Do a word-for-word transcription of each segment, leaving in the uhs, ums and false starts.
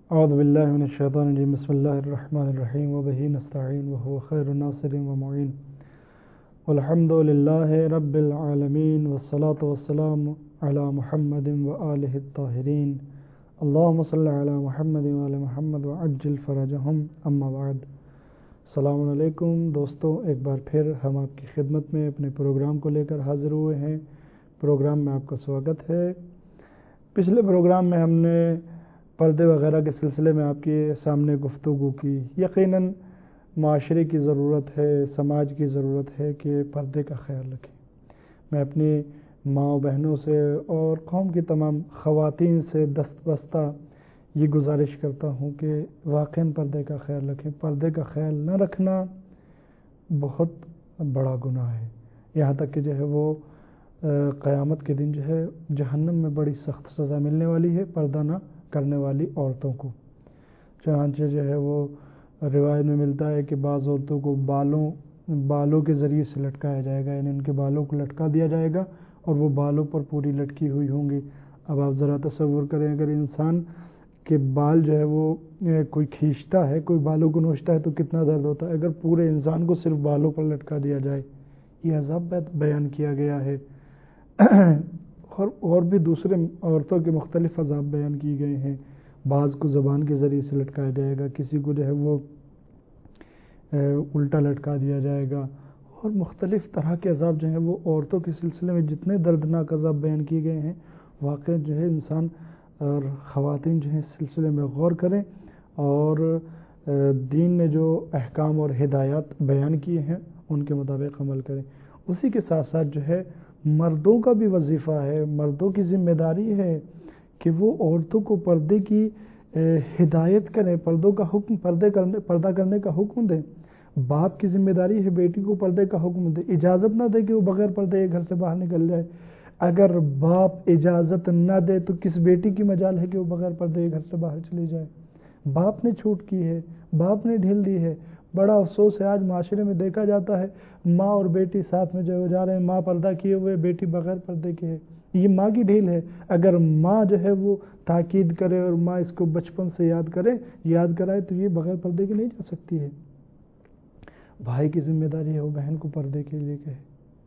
اعوذ باللہ من الشیطان الرجیم بسم اللہ الرحمن الرحیم وبہ نستعین وهو خیر الناصر ومعین والحمد للہ رب العالمین والصلاة والسلام علی محمد وآلہ الطاہرین اللہم صلی علی محمد وآل محمد وعجل فرجہم اما بعد۔ السلام علیکم دوستو، ایک بار پھر ہم آپ کی خدمت میں اپنے پروگرام کو لے کر حاضر ہوئے ہیں۔ پروگرام میں آپ کا سواگت ہے۔ پچھلے پروگرام میں ہم نے پردے وغیرہ کے سلسلے میں آپ کے سامنے گفتگو کی۔ یقیناً معاشرے کی ضرورت ہے، سماج کی ضرورت ہے کہ پردے کا خیال رکھیں۔ میں اپنی ماں و بہنوں سے اور قوم کی تمام خواتین سے دست بستہ یہ گزارش کرتا ہوں کہ واقعاً پردے کا خیال رکھیں۔ پردے کا خیال نہ رکھنا بہت بڑا گناہ ہے، یہاں تک کہ جو ہے وہ قیامت کے دن جو ہے جہنم میں بڑی سخت سزا ملنے والی ہے پردہ نہ کرنے والی عورتوں کو۔ چنانچہ جو ہے وہ روایت میں ملتا ہے کہ بعض عورتوں کو بالوں بالوں کے ذریعے سے لٹکایا جائے گا، یعنی ان کے بالوں کو لٹکا دیا جائے گا اور وہ بالوں پر پوری لٹکی ہوئی ہوں گی۔ اب آپ ذرا تصور کریں، اگر انسان کے بال جو ہے وہ کوئی کھینچتا ہے، کوئی بالوں کو نوچتا ہے تو کتنا درد ہوتا ہے۔ اگر پورے انسان کو صرف بالوں پر لٹکا دیا جائے، یہ عذاب بیان کیا گیا ہے۔ اور اور بھی دوسرے عورتوں کے مختلف عذاب بیان کیے گئے ہیں۔ بعض کو زبان کے ذریعے سے لٹکایا جائے گا، کسی کو جو ہے وہ الٹا لٹکا دیا جائے گا، اور مختلف طرح کے عذاب جو ہیں وہ عورتوں کے سلسلے میں جتنے دردناک عذاب بیان کیے گئے ہیں، واقعی جو ہے انسان اور خواتین جو ہے اس سلسلے میں غور کریں اور دین نے جو احکام اور ہدایات بیان کیے ہیں ان کے مطابق عمل کریں۔ اسی کے ساتھ ساتھ جو ہے مردوں کا بھی وظیفہ ہے، مردوں کی ذمہ داری ہے کہ وہ عورتوں کو پردے کی ہدایت کریں، پردوں کا حکم پردے کرنے پردہ کرنے کا حکم دیں۔ باپ کی ذمہ داری ہے بیٹی کو پردے کا حکم دے، اجازت نہ دے کہ وہ بغیر پردے گھر سے باہر نکل جائے۔ اگر باپ اجازت نہ دے تو کس بیٹی کی مجال ہے کہ وہ بغیر پردے گھر سے باہر چلی جائے؟ باپ نے چھوٹ کی ہے، باپ نے ڈھیل دی ہے۔ بڑا افسوس ہے، آج معاشرے میں دیکھا جاتا ہے ماں اور بیٹی ساتھ میں جو جا رہے ہیں، ماں پردہ کیے ہوئے، بیٹی بغیر پردے کے ہے۔ یہ ماں کی ڈھیل ہے۔ اگر ماں جو ہے وہ تاکید کرے اور ماں اس کو بچپن سے یاد کرے یاد کرائے تو یہ بغیر پردے کے نہیں جا سکتی ہے۔ بھائی کی ذمہ داری ہے وہ بہن کو پردے کے لیے کہے،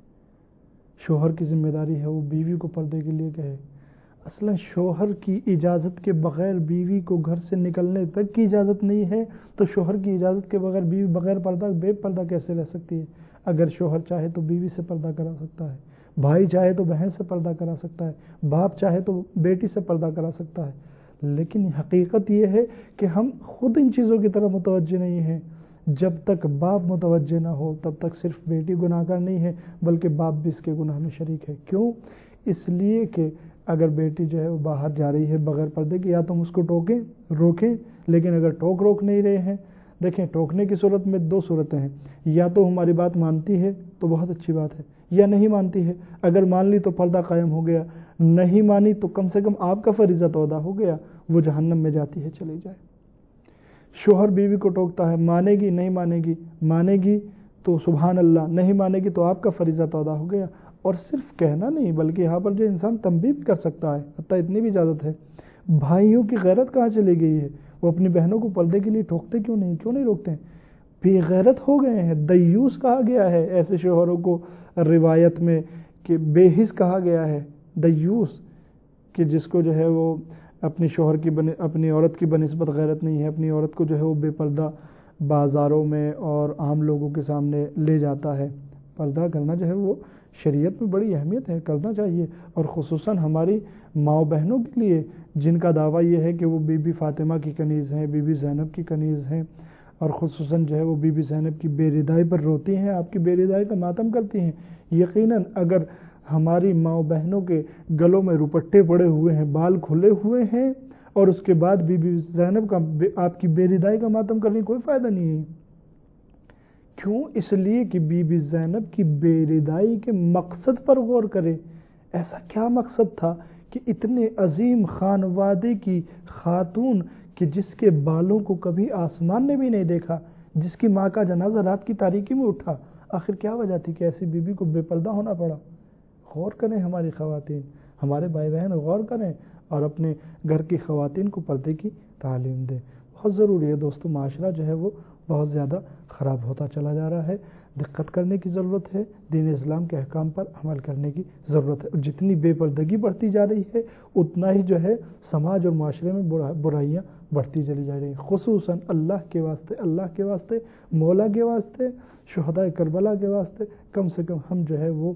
شوہر کی ذمہ داری ہے وہ بیوی کو پردے کے لیے کہے۔ اصلا شوہر کی اجازت کے بغیر بیوی کو گھر سے نکلنے تک کی اجازت نہیں ہے، تو شوہر کی اجازت کے بغیر بیوی بغیر پردہ بے پردہ کیسے رہ سکتی ہے؟ اگر شوہر چاہے تو بیوی سے پردہ کرا سکتا ہے، بھائی چاہے تو بہن سے پردہ کرا سکتا ہے، باپ چاہے تو بیٹی سے پردہ کرا سکتا ہے۔ لیکن حقیقت یہ ہے کہ ہم خود ان چیزوں کی طرف متوجہ نہیں ہیں۔ جب تک باپ متوجہ نہ ہو تب تک صرف بیٹی گناہ گار نہیں ہے، بلکہ باپ بھی اس کے گناہ میں شریک ہے۔ کیوں؟ اس لیے کہ اگر بیٹی جو ہے وہ باہر جا رہی ہے بغیر پردے کے، یا تو ہم اس کو ٹوکیں روکیں، لیکن اگر ٹوک روک نہیں رہے ہیں، دیکھیں ٹوکنے کی صورت میں دو صورتیں ہیں، یا تو ہماری بات مانتی ہے تو بہت اچھی بات ہے، یا نہیں مانتی ہے۔ اگر مان لی تو پردہ قائم ہو گیا، نہیں مانی تو کم سے کم آپ کا فریضہ تو ادا ہو گیا، وہ جہنم میں جاتی ہے چلی جائے۔ شوہر بیوی کو ٹوکتا ہے، مانے گی نہیں مانے گی، مانے گی تو سبحان اللہ، نہیں مانے گی تو آپ کا فریضہ تو ادا ہو گیا۔ اور صرف کہنا نہیں بلکہ یہاں پر جو انسان تنبیہ بھی کر سکتا ہے، حتیٰ اتنی بھی اجازت ہے۔ بھائیوں کی غیرت کہاں چلی گئی ہے؟ وہ اپنی بہنوں کو پردے کے لیے ٹوکتے کیوں نہیں کیوں نہیں روکتے ہیں؟ بے غیرت ہو گئے ہیں۔ دیوس کہا گیا ہے ایسے شوہروں کو، روایت میں کہ بے حس کہا گیا ہے، دیوس، کہ جس کو جو ہے وہ اپنی شوہر کی بن اپنی عورت کی بنسبت غیرت نہیں ہے، اپنی عورت کو جو ہے وہ بے پردہ بازاروں میں اور عام لوگوں کے سامنے لے جاتا ہے۔ پردہ کرنا جو ہے وہ شریعت میں بڑی اہمیت ہے، کرنا چاہیے، اور خصوصاً ہماری ماں بہنوں کے لیے جن کا دعویٰ یہ ہے کہ وہ بی بی فاطمہ کی کنیز ہیں، بی بی زینب کی کنیز ہیں، اور خصوصاً جو ہے وہ بی بی زینب کی بے ردائی پر روتی ہیں، آپ کی بے ردائی کا ماتم کرتی ہیں۔ یقیناً اگر ہماری ماں بہنوں کے گلوں میں روپٹے پڑے ہوئے ہیں، بال کھلے ہوئے ہیں، اور اس کے بعد بی بی زینب کا آپ کی بے ردائی کا ماتم کرنے کوئی فائدہ نہیں ہے۔ کیوں؟ اس لیے کہ بی بی زینب کی بے ردائی کے مقصد پر غور کرے۔ ایسا کیا مقصد تھا کہ اتنے عظیم خانوادے کی خاتون کہ جس کے بالوں کو کبھی آسمان نے بھی نہیں دیکھا، جس کی ماں کا جنازہ رات کی تاریکی میں اٹھا، آخر کیا وجہ تھی کہ ایسی بی بی کو بے پردہ ہونا پڑا؟ غور کریں ہماری خواتین، ہمارے بھائی بہن غور کریں اور اپنے گھر کی خواتین کو پردے کی تعلیم دیں. بہت ضروری ہے دوستو. معاشرہ جو ہے وہ بہت زیادہ خراب ہوتا چلا جا رہا ہے. دقت کرنے کی ضرورت ہے. دین اسلام کے احکام پر عمل کرنے کی ضرورت ہے. اور جتنی بے پردگی بڑھتی جا رہی ہے اتنا ہی جو ہے سماج اور معاشرے میں برائیاں بڑھتی چلی جا رہی ہیں. خصوصاً اللہ کے واسطے اللہ کے واسطے مولا کے واسطے شہداء کربلا کے واسطے کم سے کم ہم جو ہے وہ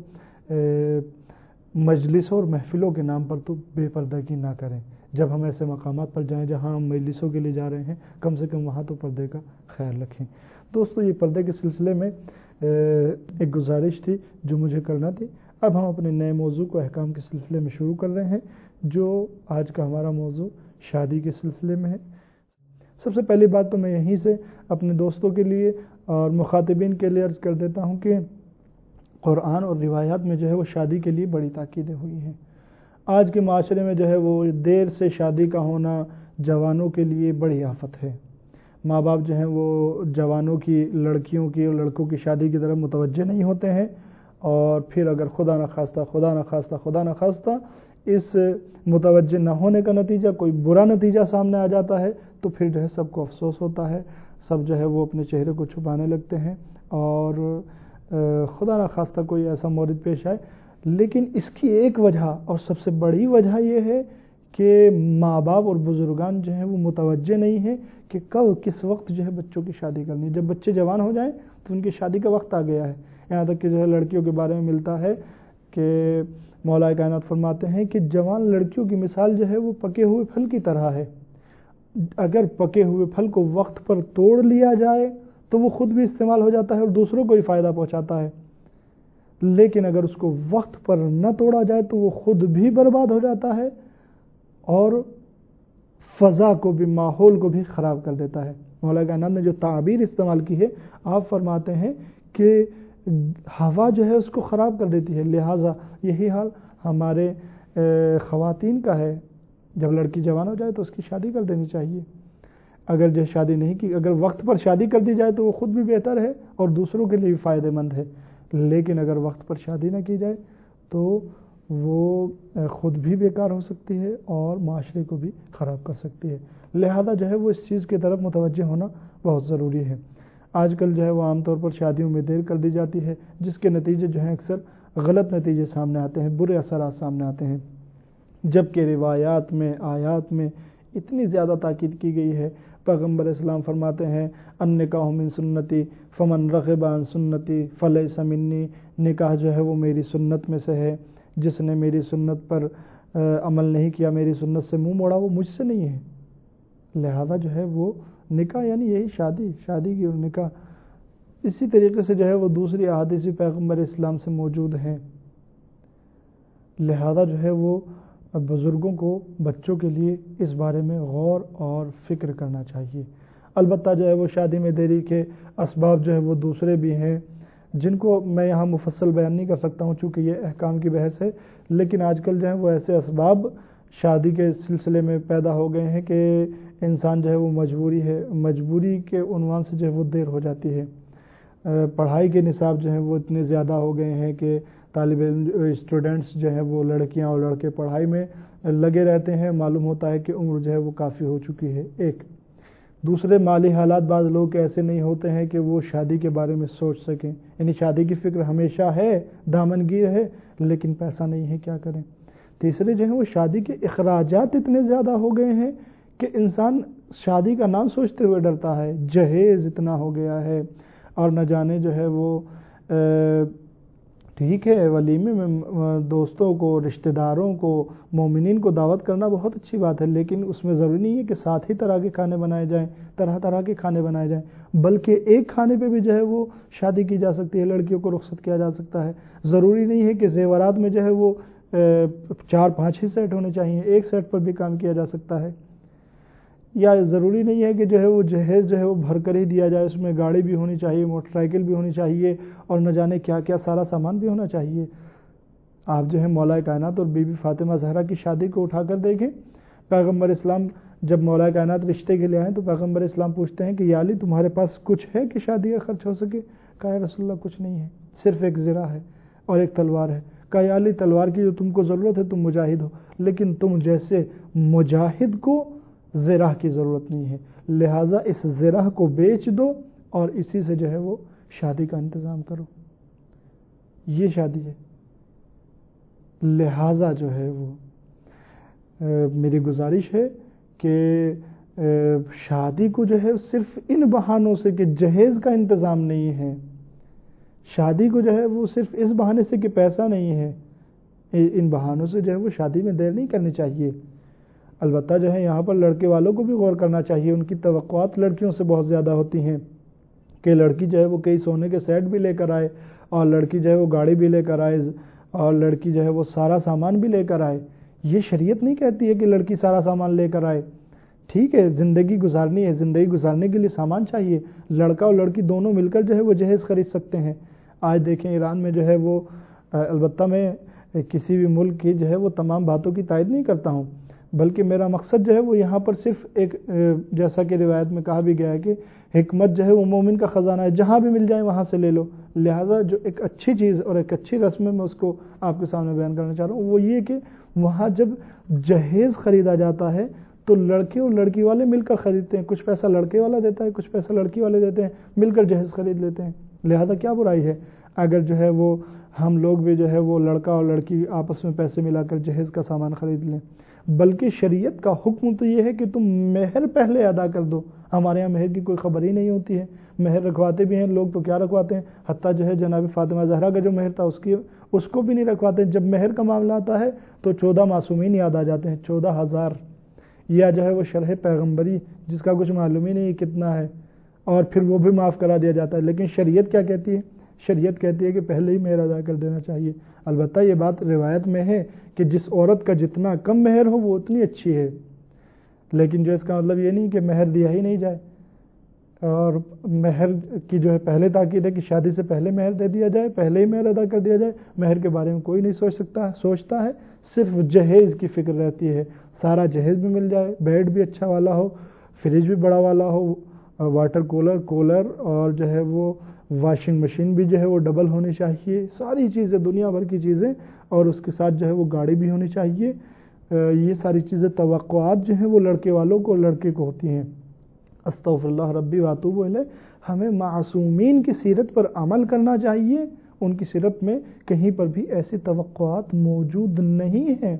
مجلسوں اور محفلوں کے نام پر تو بے پردگی نہ کریں. جب ہم ایسے مقامات پر جائیں جہاں ہم مجلسوں کے لیے جا رہے ہیں کم سے کم وہاں تو پردے کا خیال رکھیں. دوستو یہ پردے کے سلسلے میں ایک گزارش تھی جو مجھے کرنا تھی. اب ہم اپنے نئے موضوع کو احکام کے سلسلے میں شروع کر رہے ہیں جو آج کا ہمارا موضوع شادی کے سلسلے میں ہے. سب سے پہلی بات تو میں یہیں سے اپنے دوستوں کے لیے اور مخاطبین کے لیے عرض کر دیتا ہوں کہ قرآن اور روایات میں جو ہے وہ شادی کے لیے بڑی تاکیدیں ہوئی ہیں. آج کے معاشرے میں جو ہے وہ دیر سے شادی کا ہونا جوانوں کے لیے بڑی آفت ہے. ماں باپ جو ہیں وہ جوانوں کی لڑکیوں کی اور لڑکوں کی شادی کی طرف متوجہ نہیں ہوتے ہیں اور پھر اگر خدا نخواستہ خدا نخواستہ خدا نخواستہ اس متوجہ نہ ہونے کا نتیجہ کوئی برا نتیجہ سامنے آ جاتا ہے تو پھر جو ہے سب کو افسوس ہوتا ہے. سب جو ہے وہ اپنے چہرے کو چھپانے لگتے ہیں اور خدا نخواستہ کوئی ایسا مورد پیش آئے. لیکن اس کی ایک وجہ اور سب سے بڑی وجہ یہ ہے کہ ماں باپ اور بزرگان جو ہیں وہ متوجہ نہیں ہیں کہ کب کس وقت جو ہے بچوں کی شادی کرنی ہے. جب بچے جوان ہو جائیں تو ان کی شادی کا وقت آ گیا ہے. یہاں تک کہ جو ہے لڑکیوں کے بارے میں ملتا ہے کہ مولا کائنات فرماتے ہیں کہ جوان لڑکیوں کی مثال جو ہے وہ پکے ہوئے پھل کی طرح ہے. اگر پکے ہوئے پھل کو وقت پر توڑ لیا جائے تو وہ خود بھی استعمال ہو جاتا ہے اور دوسروں کو بھی فائدہ پہنچاتا ہے. لیکن اگر اس کو وقت پر نہ توڑا جائے تو وہ خود بھی برباد ہو جاتا ہے اور فضا کو بھی ماحول کو بھی خراب کر دیتا ہے. مولا کائنات نے جو تعبیر استعمال کی ہے آپ فرماتے ہیں کہ ہوا جو ہے اس کو خراب کر دیتی ہے. لہٰذا یہی حال ہمارے خواتین کا ہے. جب لڑکی جوان ہو جائے تو اس کی شادی کر دینی چاہیے. اگر جو شادی نہیں کی اگر وقت پر شادی کر دی جائے تو وہ خود بھی بہتر ہے اور دوسروں کے لیے بھی فائدہ مند ہے. لیکن اگر وقت پر شادی نہ کی جائے تو وہ خود بھی بیکار ہو سکتی ہے اور معاشرے کو بھی خراب کر سکتی ہے. لہذا جو ہے وہ اس چیز کی طرف متوجہ ہونا بہت ضروری ہے. آج کل جو ہے وہ عام طور پر شادیوں میں دیر کر دی جاتی ہے جس کے نتیجے جو ہیں اکثر غلط نتیجے سامنے آتے ہیں, برے اثرات سامنے آتے ہیں. جبکہ روایات میں آیات میں اتنی زیادہ تاکید کی گئی ہے. پیغمبر اسلام فرماتے ہیں النکاح من سنتی فمن رغب عن سنتی فلیس منی. نکاح جو ہے وہ میری سنت میں سے ہے, جس نے میری سنت پر عمل نہیں کیا, میری سنت سے منہ موڑا, وہ مجھ سے نہیں ہے. لہذا جو ہے وہ نکاح یعنی یہی شادی شادی کی اور نکاح. اسی طریقے سے جو ہے وہ دوسری احادیث پیغمبر اسلام سے موجود ہیں. لہذا جو ہے وہ بزرگوں کو بچوں کے لیے اس بارے میں غور اور فکر کرنا چاہیے. البتہ جو ہے وہ شادی میں دیری کے اسباب جو ہے وہ دوسرے بھی ہیں جن کو میں یہاں مفصل بیان نہیں کر سکتا ہوں چونکہ یہ احکام کی بحث ہے. لیکن آج کل جو ہے وہ ایسے اسباب شادی کے سلسلے میں پیدا ہو گئے ہیں کہ انسان جو ہے وہ مجبوری ہے مجبوری کے عنوان سے جو ہے وہ دیر ہو جاتی ہے. پڑھائی کے نصاب جو ہیں وہ اتنے زیادہ ہو گئے ہیں کہ طالب علم اسٹوڈنٹس جو ہیں وہ لڑکیاں اور لڑکے پڑھائی میں لگے رہتے ہیں. معلوم ہوتا ہے کہ عمر جو ہے وہ کافی ہو چکی ہے. ایک دوسرے مالی حالات بعض لوگ ایسے نہیں ہوتے ہیں کہ وہ شادی کے بارے میں سوچ سکیں. یعنی شادی کی فکر ہمیشہ ہے, دامنگیر ہے, لیکن پیسہ نہیں ہے, کیا کریں. تیسرے جو ہیں وہ شادی کے اخراجات اتنے زیادہ ہو گئے ہیں کہ انسان شادی کا نام سوچتے ہوئے ڈرتا ہے. جہیز اتنا ہو گیا ہے اور نہ جانے جو ہے وہ ٹھیک ہے ولیمے میں دوستوں کو, رشتہ داروں کو, مومنین کو دعوت کرنا بہت اچھی بات ہے, لیکن اس میں ضروری نہیں ہے کہ ساتھ ہی طرح کے کھانے بنائے جائیں, طرح طرح کے کھانے بنائے جائیں, بلکہ ایک کھانے پہ بھی جو ہے وہ شادی کی جا سکتی ہے, لڑکیوں کو رخصت کیا جا سکتا ہے. ضروری نہیں ہے کہ زیورات میں جو ہے وہ چار پانچ ہی سیٹ ہونے چاہیے, ایک سیٹ پر بھی کام کیا جا سکتا ہے. یا ضروری نہیں ہے کہ جو ہے وہ جہیز جو ہے وہ بھر کر ہی دیا جائے, اس میں گاڑی بھی ہونی چاہیے, موٹر سائیکل بھی ہونی چاہیے اور نہ جانے کیا کیا سارا سامان بھی ہونا چاہیے. آپ جو ہے مولا کائنات اور بی بی فاطمہ زہرا کی شادی کو اٹھا کر دیکھیں. پیغمبر اسلام جب مولا کائنات رشتے کے لیے آئیں تو پیغمبر اسلام پوچھتے ہیں کہ یا علی تمہارے پاس کچھ ہے کہ شادی کا خرچ ہو سکے؟ کہا رسول اللہ کچھ نہیں ہے, صرف ایک زرہ ہے اور ایک تلوار ہے. کہا یا علی تلوار کی جو تم کو ضرورت ہے تم مجاہد ہو، لیکن تم جیسے مجاہد کو زرہ کی ضرورت نہیں ہے، لہٰذا اس زرہ کو بیچ دو اور اسی سے جو ہے وہ شادی کا انتظام کرو، یہ شادی ہے۔ لہٰذا جو ہے وہ میری گزارش ہے کہ شادی کو جو ہے صرف ان بہانوں سے کہ جہیز کا انتظام نہیں ہے، شادی کو جو ہے وہ صرف اس بہانے سے کہ پیسہ نہیں ہے، ان بہانوں سے جو ہے وہ شادی میں دیر نہیں کرنی چاہیے۔ البتہ جو ہے یہاں پر لڑکے والوں کو بھی غور کرنا چاہیے، ان کی توقعات لڑکیوں سے بہت زیادہ ہوتی ہیں کہ لڑکی جو ہے وہ کئی سونے کے سیٹ بھی لے کر آئے، اور لڑکی جو ہے وہ گاڑی بھی لے کر آئے، اور لڑکی جو ہے وہ سارا سامان بھی لے کر آئے۔ یہ شریعت نہیں کہتی ہے کہ لڑکی سارا سامان لے کر آئے، ٹھیک ہے زندگی گزارنی ہے، زندگی گزارنے کے لیے سامان چاہیے، لڑکا اور لڑکی دونوں مل کر جو ہے وہ جہیز خرید سکتے ہیں۔ آج دیکھیں ایران میں جو ہے وہ، البتہ میں کسی بھی ملک کی جو ہے وہ تمام باتوں کی تائید نہیں کرتا ہوں، بلکہ میرا مقصد جو ہے وہ یہاں پر صرف ایک، جیسا کہ روایت میں کہا بھی گیا ہے کہ حکمت جو ہے وہ مومن کا خزانہ ہے، جہاں بھی مل جائے وہاں سے لے لو۔ لہٰذا جو ایک اچھی چیز اور ایک اچھی رسم ہے میں اس کو آپ کے سامنے بیان کرنا چاہ رہا ہوں، وہ یہ کہ وہاں جب جہیز خریدا جاتا ہے تو لڑکے اور لڑکی والے مل کر خریدتے ہیں، کچھ پیسہ لڑکے والا دیتا ہے، کچھ پیسہ لڑکی والے دیتے ہیں، مل کر جہیز خرید لیتے ہیں۔ لہذا کیا برائی ہے اگر جو ہے وہ ہم لوگ بھی جو ہے وہ لڑکا اور لڑکی آپس میں پیسے ملا کر جہیز کا سامان خرید لیں؟ بلکہ شریعت کا حکم تو یہ ہے کہ تم مہر پہلے ادا کر دو۔ ہمارے یہاں مہر کی کوئی خبر ہی نہیں ہوتی ہے، مہر رکھواتے بھی ہیں لوگ تو کیا رکھواتے ہیں، حتیٰ جو ہے جناب فاطمہ زہرا کا جو مہر تھا اس کی اس کو بھی نہیں رکھواتے۔ جب مہر کا معاملہ آتا ہے تو چودہ معصومین یاد آ جاتے ہیں، چودہ ہزار، یا جو ہے وہ شرح پیغمبری جس کا کچھ معلوم ہی نہیں کتنا ہے، اور پھر وہ بھی معاف کرا دیا جاتا ہے۔ لیکن شریعت کیا کہتی ہے؟ شریعت کہتی ہے کہ پہلے ہی مہر ادا کر دینا چاہیے۔ البتہ یہ بات روایت میں ہے کہ جس عورت کا جتنا کم مہر ہو وہ اتنی اچھی ہے، لیکن جو اس کا مطلب یہ نہیں کہ مہر دیا ہی نہیں جائے، اور مہر کی جو ہے پہلے تاکید ہے کہ شادی سے پہلے مہر دے دیا جائے، پہلے ہی مہر ادا کر دیا جائے۔ مہر کے بارے میں کوئی نہیں سوچ سکتا سوچتا ہے، صرف جہیز کی فکر رہتی ہے، سارا جہیز بھی مل جائے، بیڈ بھی اچھا والا ہو، فریج بھی بڑا والا ہو، واٹر کولر کولر اور جو ہے وہ واشنگ مشین بھی جو ہے وہ ڈبل ہونی چاہیے، ساری چیزیں دنیا بھر کی چیزیں، اور اس کے ساتھ جو ہے وہ گاڑی بھی ہونی چاہیے۔ یہ ساری چیزیں توقعات جو ہیں وہ لڑکے والوں کو لڑکے کو ہوتی ہیں۔ استغفر اللہ ربی واتوب الیہ۔ ہمیں معصومین کی سیرت پر عمل کرنا چاہیے، ان کی سیرت میں کہیں پر بھی ایسی توقعات موجود نہیں ہیں۔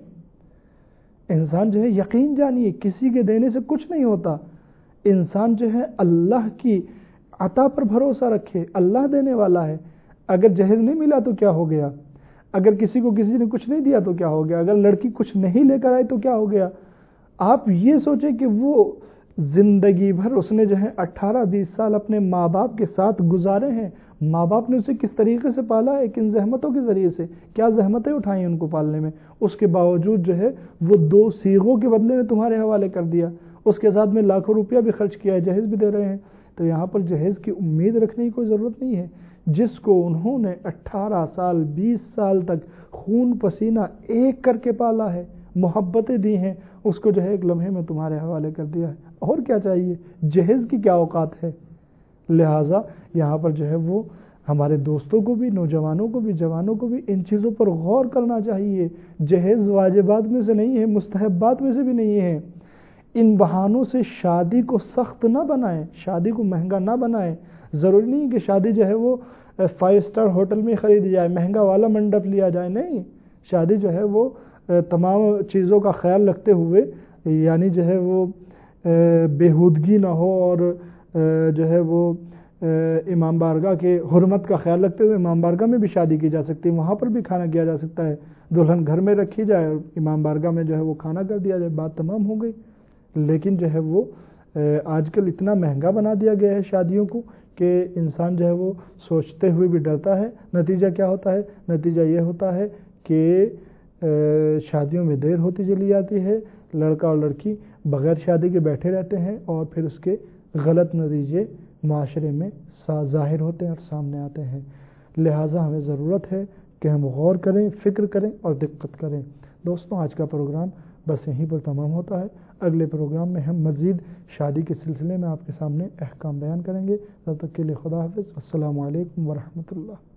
انسان جو ہے یقین جانیے کسی کے دینے سے کچھ نہیں ہوتا، انسان جو ہے اللہ کی عطا پر بھروسہ رکھے، اللہ دینے والا ہے۔ اگر جہیز نہیں ملا تو کیا ہو گیا، اگر کسی کو کسی نے کچھ نہیں دیا تو کیا ہو گیا، اگر لڑکی کچھ نہیں لے کر آئی تو کیا ہو گیا۔ آپ یہ سوچیں کہ وہ زندگی بھر اس نے جو ہے اٹھارہ بیس سال اپنے ماں باپ کے ساتھ گزارے ہیں، ماں باپ نے اسے کس طریقے سے پالا ہے، کن زحمتوں کے ذریعے سے، کیا زحمتیں اٹھائیں ان کو پالنے میں، اس کے باوجود جو ہے وہ دو سیغوں کے بدلے میں تمہارے حوالے کر دیا، اس کے ساتھ میں لاکھوں روپیہ بھی خرچ کیا ہے، جہیز بھی دے رہے ہیں۔ تو یہاں پر جہیز کی امید رکھنے کی کوئی ضرورت نہیں ہے۔ جس کو انہوں نے اٹھارہ سال بیس سال تک خون پسینہ ایک کر کے پالا ہے، محبتیں دی ہیں، اس کو جو ہے ایک لمحے میں تمہارے حوالے کر دیا ہے، اور کیا چاہیے، جہیز کی کیا اوقات ہے۔ لہٰذا یہاں پر جو ہے وہ ہمارے دوستوں کو بھی، نوجوانوں کو بھی، جوانوں کو بھی ان چیزوں پر غور کرنا چاہیے۔ جہیز واجبات میں سے نہیں ہے، مستحبات میں سے بھی نہیں ہے۔ ان بہانوں سے شادی کو سخت نہ بنائیں، شادی کو مہنگا نہ بنائیں۔ ضروری نہیں کہ شادی جو ہے وہ فائیو سٹار ہوٹل میں خریدی جائے، مہنگا والا منڈپ لیا جائے، نہیں، شادی جو ہے وہ تمام چیزوں کا خیال رکھتے ہوئے، یعنی جو ہے وہ بےہودگی نہ ہو، اور جو ہے وہ امام بارگاہ کے حرمت کا خیال رکھتے ہوئے امام بارگاہ میں بھی شادی کی جا سکتی ہے، وہاں پر بھی کھانا کیا جا سکتا ہے، دلہن گھر میں رکھی جائے اور امام بارگاہ میں جو ہے وہ کھانا کر دیا جائے، بات تمام ہو گئی۔ لیکن جو ہے وہ آج کل اتنا مہنگا بنا دیا گیا ہے شادیوں کو کہ انسان جو ہے وہ سوچتے ہوئے بھی ڈرتا ہے۔ نتیجہ کیا ہوتا ہے؟ نتیجہ یہ ہوتا ہے کہ شادیوں میں دیر ہوتی چلی جاتی ہے، لڑکا اور لڑکی بغیر شادی کے بیٹھے رہتے ہیں، اور پھر اس کے غلط نتیجے معاشرے میں ظاہر ہوتے ہیں اور سامنے آتے ہیں۔ لہٰذا ہمیں ضرورت ہے کہ ہم غور کریں، فکر کریں اور دقت کریں۔ دوستوں، آج کا پروگرام بس یہیں پر تمام ہوتا ہے۔ اگلے پروگرام میں ہم مزید شادی کے سلسلے میں آپ کے سامنے احکام بیان کریں گے۔ تب تک کے لیے خدا حافظ، السلام علیکم ورحمۃ اللہ۔